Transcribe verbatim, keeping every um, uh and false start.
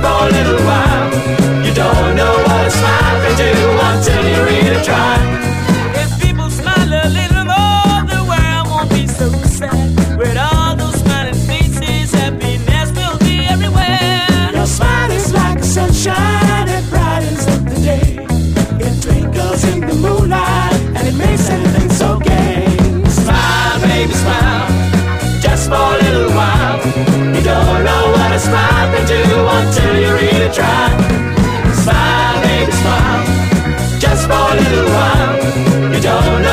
for a little while. You don't know what a smile can do until you really try. If people smile a little more, the world won't be so sad. With all those smiling faces, happiness will be everywhere. Your smile is like a sunshine, it brightens up the day. It twinkles in the moonlight and it makes everything so gay. Smile, baby, smile, just for a little while. You don't know what a smile can do until you really try. Smile, baby, smile, just for a little while. You don't know